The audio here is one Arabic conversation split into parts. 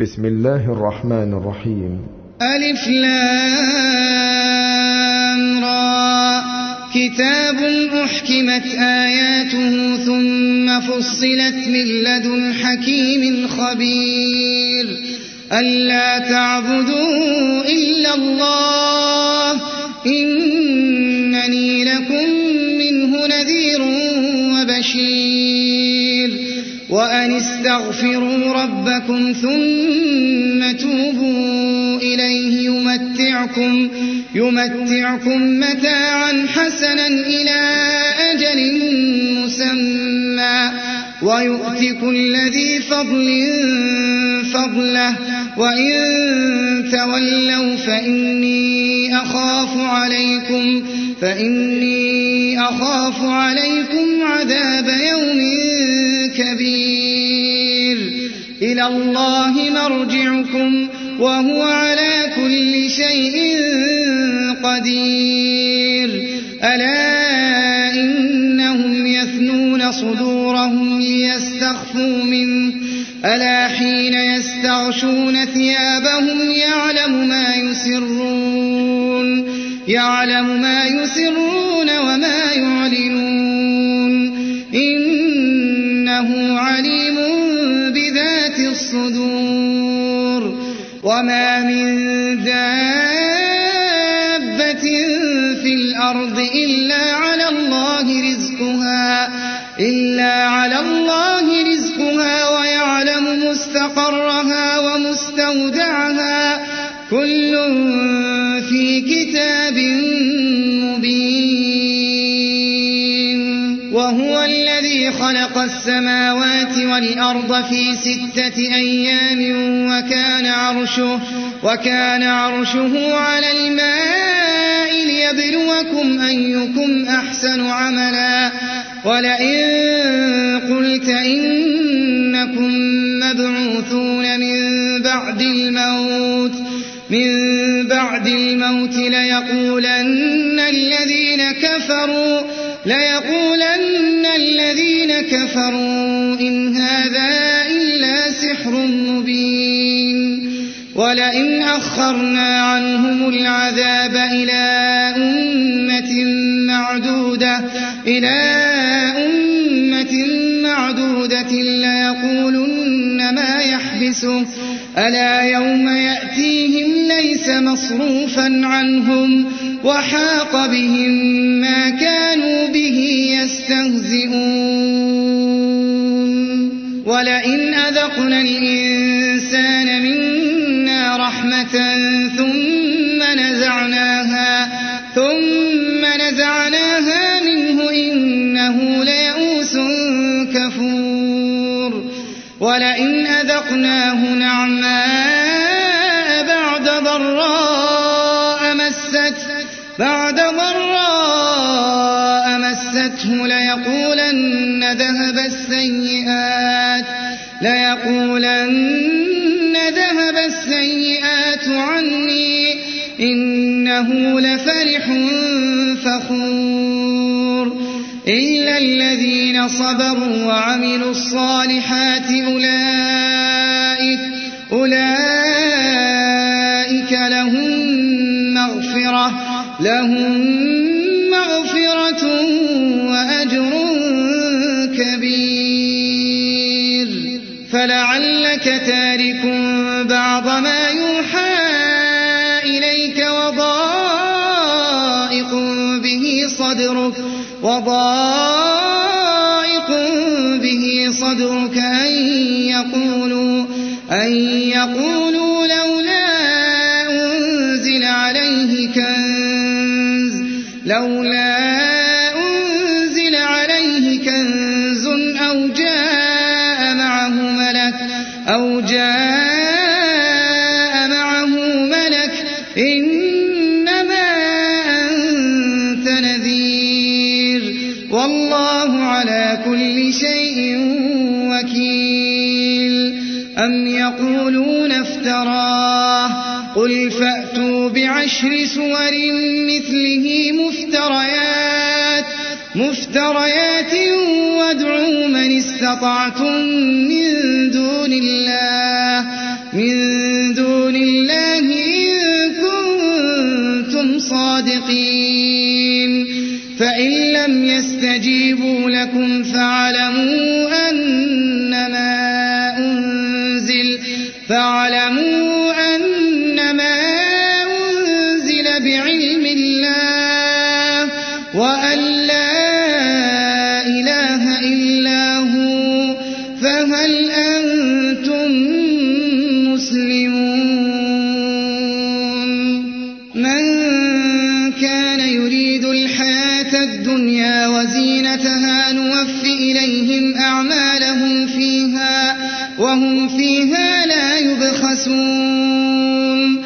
بسم الله الرحمن الرحيم. ألف لام را كتاب أحكمت آياته ثم فصلت من لدن حكيم خبير ألا تعبدوا إلا الله إنني لكم منه نذير وبشير وأن استغفروا ربكم ثم توبوا إليه يمتعكم متاعا حسنا إلى أجل مسمى ويؤت كل ذي فضل فضله وإن تولوا فإني أخاف عليكم عذاب يوم كبير إلى الله مرجعكم وهو على كل شيء قدير ألا إنهم يثنون صدورهم ليستخفوا منه ألا حين يستغشون ثيابهم يعلم ما يسرون وما يعلنون إنه عليم بذات الصدور وما من دابة في الأرض إلا على الله رزقها ويعلم مستقرها ومستودعها كل في كتاب مبين وهو الذي خلق السماوات والأرض في 6 أيام وكان عرشه على الماء ليبلوكم أيكم أحسن عملا ولئن قلت إنكم مبعوثون من بعد الموت ليقولن الذين كفروا إن هذا إلا سحر مبين ولئن أخرنا عنهم العذاب إلى أمة معدودة ليقولن ما يحبسه ألا يوم يأتيهم ليس مصروفا عنهم وحاق بهم ما كانوا به يستهزئون ولئن أذقنا الإنسان منا رحمة ثم نزعناها منه إنه ليئوس كفور ولئن أذقناه نعماء بعد ضراء مسته ليقولن ذهب السيئات عني إنه لفرح فخور إلا الذين صبروا وعملوا الصالحات أولئك لهم مغفرة وأجر كبير فلعلك تارك بعض ما يوحى إليك وضائق به صدرك أن يقولوا لولا أنزل عليه كنز أو جاء معه ملك إنما أنت نذير والله على كل شيء وكيل أم يقولون افتراه قل فأتوا ب10 سور مثله مفتريات وادعوا من استطعتم من دون الله من دون الله إن كنتم صادقين فإن لم يستجيبوا لكم فاعلموا أنما أنزل بعلم الله وأن لا إله إلا هو فهل أنتم مسلمون من كان يريد الحياة الدنيا وزينتها نوف إليهم أعمالهم فيها وهم فيها لا يبخسون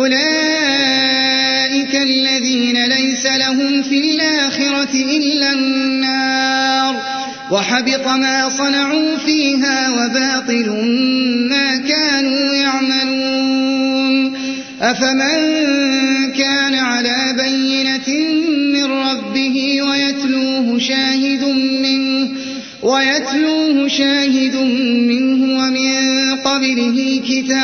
أولئك الذين ليس لهم في الآخرة إلا النار وحبط ما صنعوا فيها وباطل ما كانوا يعملون أفمن كان على بينة من ربه ويتلوه شاهد منه ومن قبله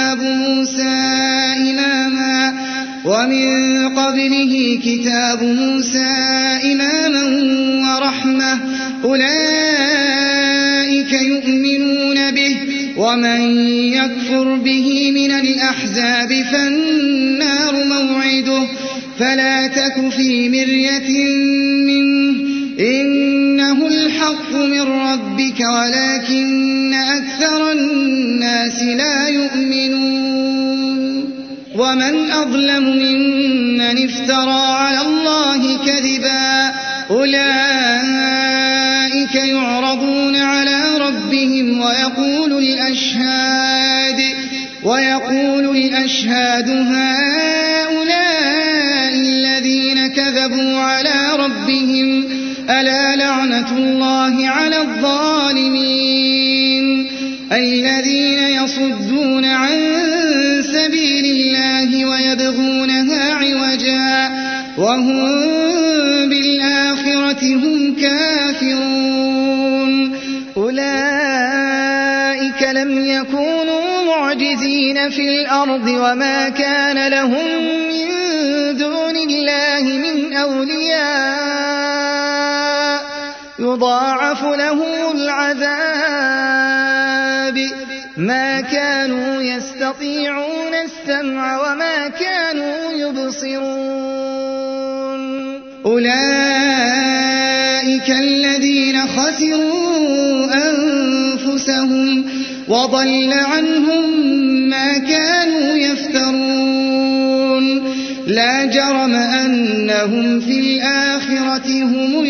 كتاب موسى إماما ورحمة أولئك يؤمنون به ومن يكفر به من الأحزاب فالنار موعده فلا تك في مرية منه إنه الحق من ربك ولكن أكثر الناس لا يؤمنون ومن أظلم ممن افترى على الله كذبا أولئك يعرضون على ربهم ويقول الأشهاد هؤلاء الذين كذبوا على ربهم ألا لعنة الله على الظالمين الذين يصدون عن سبيل الله ويبغونها عوجا وهم بالآخرة هم كافرون أولئك لم يكونوا معجزين في الأرض وما كان لهم من دون الله من أولياء يضاعف لهم العذاب ما كانوا يستطيعون السمع وما كانوا يبصرون أولئك الذين خسروا أنفسهم وضل عنهم ما كانوا يفترون لا جرم أنهم في الآخرة هم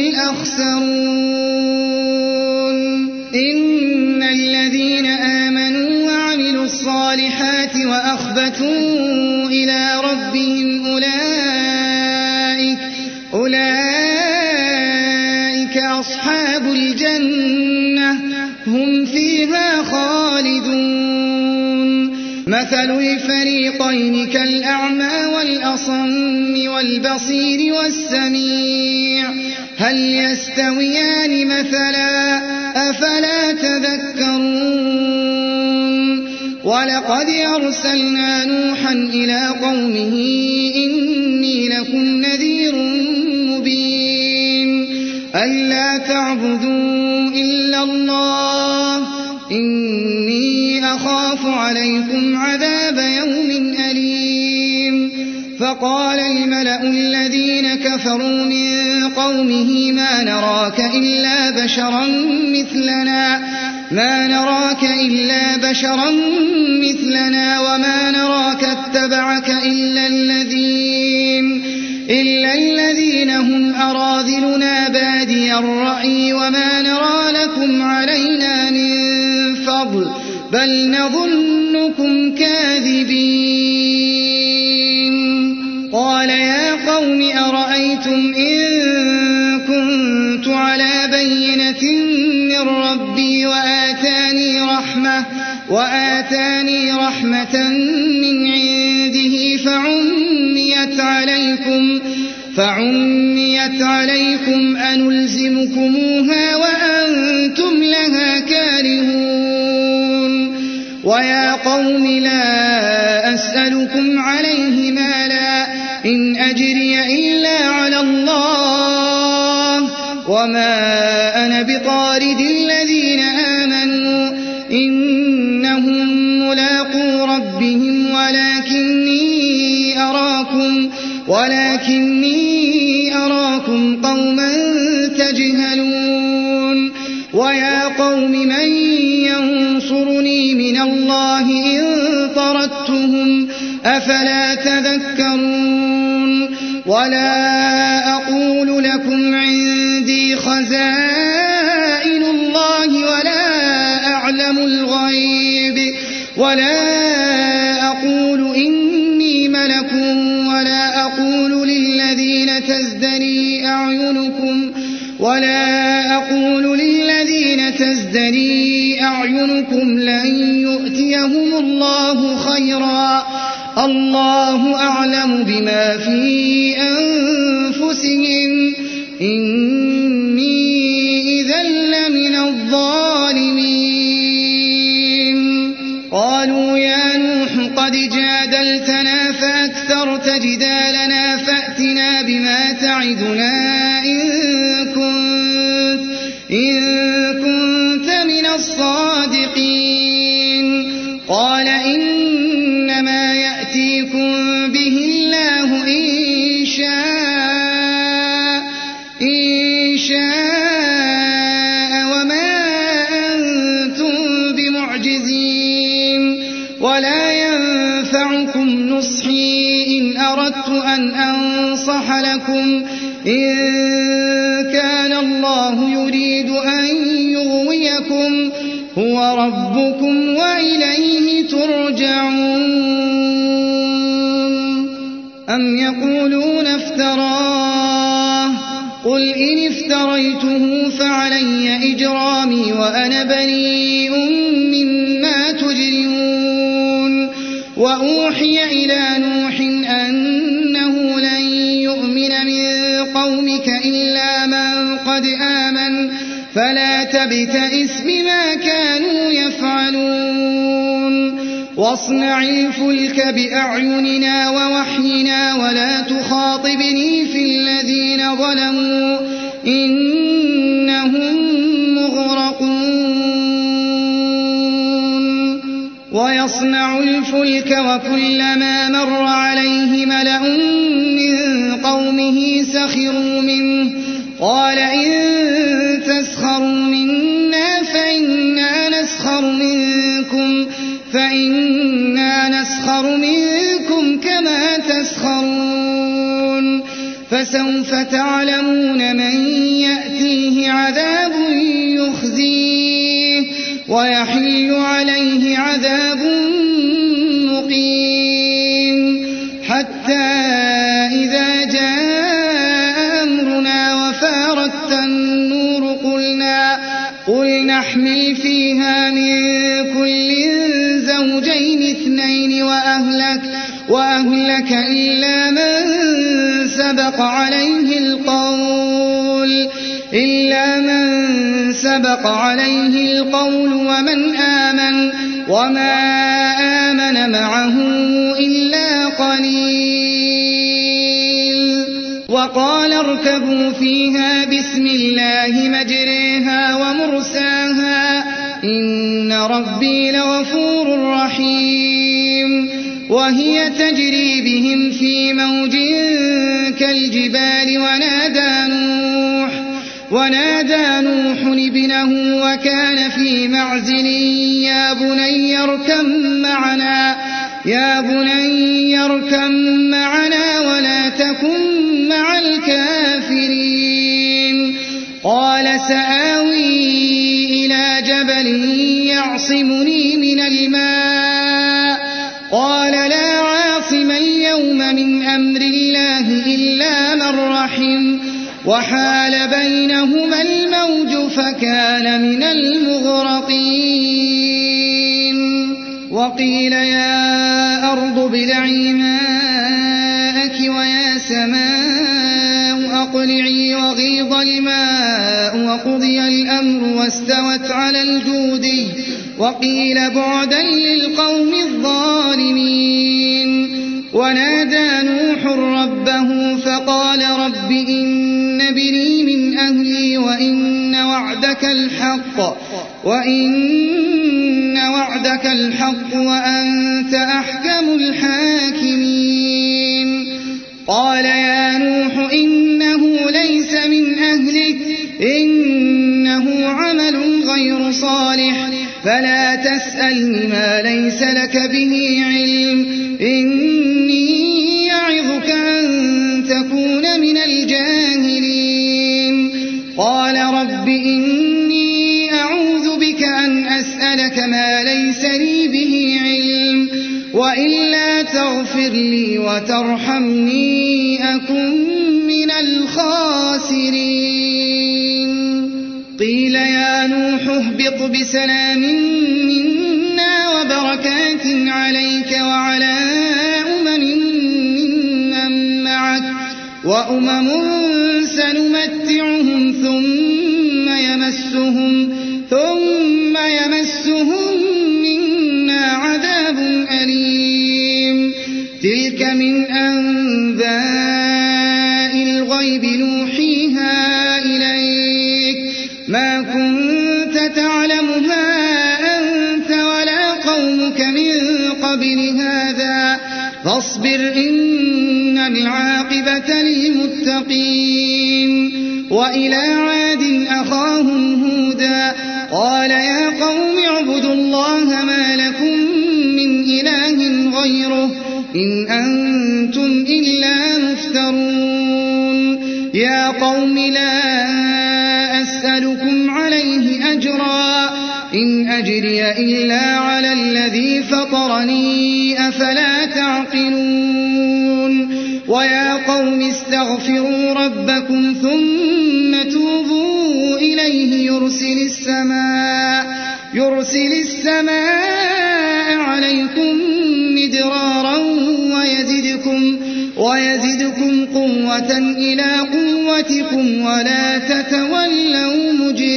الأخسرون إن الذين آمنوا وعملوا الصالحات وأخبتوا إلى ربهم أولئك أصحاب الجنة هم فيها خالدون مثل الفريقين كالأعمى والأصم والبصير والسميع هل يستويان مثلا أفلا تذكرون ولقد أرسلنا نوحا إلى قومه إني لكم نذير مبين ألا تعبدوا إلا الله إني أخاف عليكم عذاب يوم أليم فقال الملأ الذين كفروا من قومه ما نراك إلا بشرا مثلنا وما نراك اتبعك إلا الذين هم أراذلنا بادي الرأي وما نرى لكم علينا من فضل بل نظنكم كاذبين قال يا قوم أرأيتم إن كنت على بينة من ربي وآتاني رحمة من عنده فعميت عليكم أنلزمكموها وأنتم لها كارهون ويا قوم لا أسألكم عليه مالا إن أجري إلا على الله وما أنا بطارد الذين آمنوا إنهم ملاقو ربهم ولكني أراكم قوما تجهلون ويا قوم من ينصرني من الله إن طردتهم أفلا تذكرون ولا أقول لكم عندي خزائن الله ولا أقول إني ملك ولا أقول للذين تزدري أعينكم لن يؤتيهم الله خيرا الله أعلم بما في أنفسهم إني إذا لمن الظالمين قالوا يا نوح قد جادلتنا فأكثرت جدالنا فأتنا بما تعدنا إن كنت من الصادقين قال إنما يأتيكم به الله إن شاء وما أنتم بمعجزين ولا ينفعكم نصحي إن أردت أن أنصح لكم إن كان الله يريد أن يغويكم هو ربكم وإليه ترجعون أم يقولون افتراه قل إن افتريته فعلي إجرامي وأنا بريء مما تجرمون وأوحي إلى نوح أنه لن يؤمن من قومك إلا من قد آمن فلا تبتئس بما كانوا يفعلون واصنع الفلك بأعيننا ووحينا ولا تخاطبني في الذين ظلموا إنهم مغرقون ويصنع الفلك وكلما مر عليه ملأ من قومه سخروا منه قال إن تسخروا منا فإنا نسخر منكم كما تسخرون فسوف تعلمون من يأتيه عذاب يخزيه ويحل عليه عذاب مقيم حتى إذا جاء أمرنا وفارت النور قل نحمل فيها من كل زوجين اثنين وأهلك إلا من سبق عليه القول ومن آمن وما آمن معه إلا قليل وقال اركبوا فيها بسم الله مجريها ومرساها إن ربي لغفور رحيم وهي تجري بهم في موج كالجبال ونادى نوح ابنه وكان في معزل يا بني اركم معنا ولا تكن مع الكافرين قال سآوي إلى جبل يعصمني من الماء قال لا عاصم اليوم من أمر الله إلا من رحم وحال بينهما الموج فكان من المغرقين وقيل يا أرض ابلعي ماءك ويا سماء أقلعي وغيض الماء وقضي الأمر وقيل بعدا للقوم الظالمين. ونادى نوح ربه فقال رب إن ابني من أهلي وإن وعدك الحق وأنت أحكم الحاكمين. قال يا نوح إنه ليس من أهلك إنه عمل غير صالح فلا تسألني ما ليس لك به علم إني يعظك أن تكون من الجاهلين. قال رب إني أعوذ بك أن أسألك ما ليس لي به علم وإلا تغفر لي وترحمني أكن من الخاسرين. قيل يا نوح اهبط بسلام منا وبركات عليك وعلى ممن معك وأمم سنمتعهم ثم يمسهم منا عذاب أليم. تلك من أنباء الغيب نوحيها إليك ما كنت تعلمها أنت ولا قومك من قبل هذا فاصبر إن العاقبة للمتقين. وإلى عاد أخاهم هودا قال يا قوم اعبدوا الله ما لكم من إله غيره إن أنتم إلا مفترون. يا قوم لا أسألكم عليه أجرا إن أجري إلا على الذي فطرني أفلا تعقلون. ويا قوم استغفروا ربكم ثم توبوا إليه يرسل السماء عليكم مدرارا ويزدكم قوة إلى قوتكم ولا تتولوا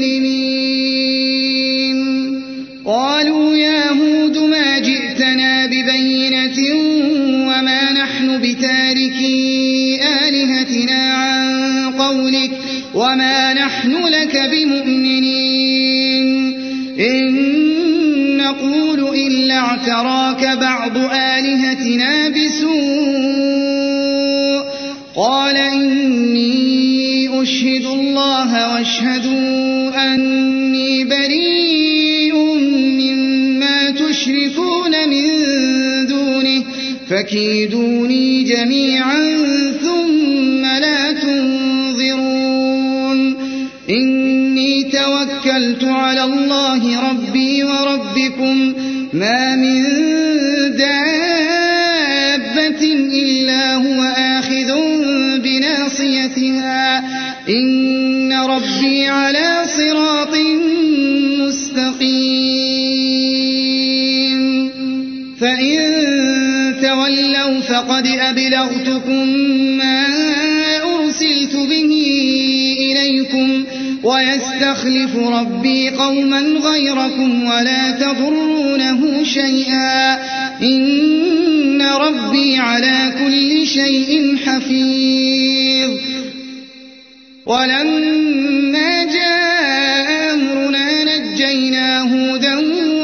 مجرمين. قالوا يا هود ما جئتنا ببينة وما نحن بتاركي آلهتنا عن قولك وما نحن لك بمؤمنين إن نقول إلا اعتراك بعض آلهتنا بسوء. قال إني أشهد الله واشهدوا أني بريء مما تشركون من دونه فكيدوني جميعا ثم لا تنظرون. إني توكلت على الله ربي وربكم ما من دابة إلا هو آخذ بناصيتها إن ربي على صراط مستقيم. فإن تولوا فقد أبلغتكم ما أرسلت به إليكم ويستخلف ربي قوما غيركم ولا تضرونه شيئا إن ربي على كل شيء حفيظ. ولما جاء أمرنا نجينا هودا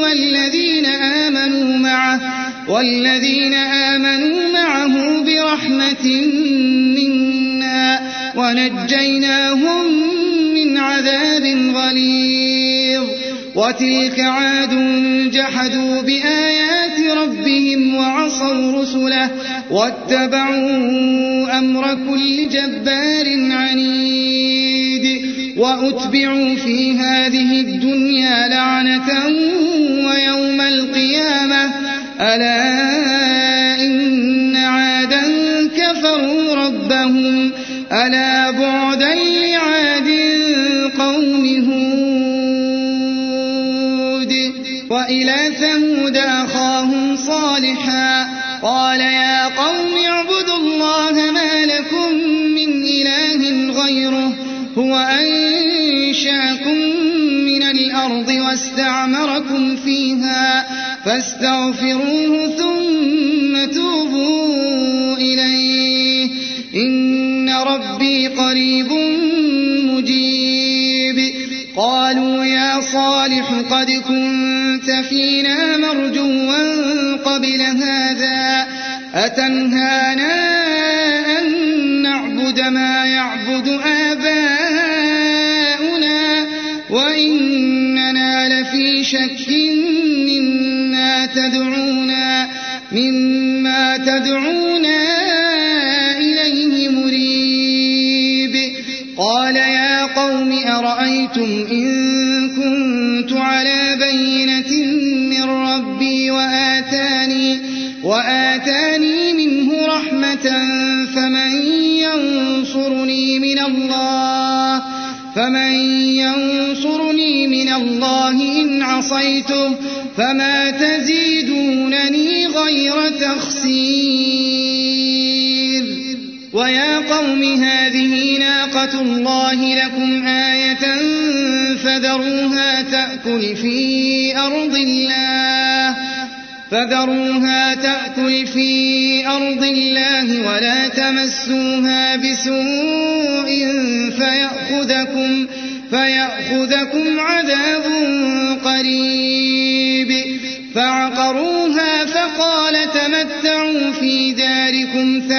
والذين آمنوا معه برحمة منا ونجيناهم من عذاب غليظ. وتلك عاد جحدوا بآيات ربهم وعصوا رسله واتبعوا أمر كل جبار عنيد وأتبعوا في هذه الدنيا لعنة ويوم القيامة ألا إن عادا كفروا ربهم ألا بعدا لعاد قوم هود. وإلى ثمود أخاهم صالحا قال يا قوم اعبدوا الله ما لكم من إله غيره هو أنشأكم من الأرض واستعمركم فيها فاستغفروه ثم توبوا إليه إن ربي قريب مجيب. قالوا يا صالح قد كنت فينا مرجوا قبل هذا أتنهانا أن نعبد ما يعبد آباؤنا وإننا لفي شك مما تدعونا إليه مريب. قال يا قوم أرأيتم إن كنت على بينة من ربي وآتاني منه رحمة فمن ينصرني من الله إن عصيته فما تزيدونني غير تخسير. ويا قوم هذه ناقة الله لكم آية فذروها تأكل في أرض الله ولا تمسوها بسوء فيأخذكم عذاب قريب. فعقروها فقال تمتعوا في داركم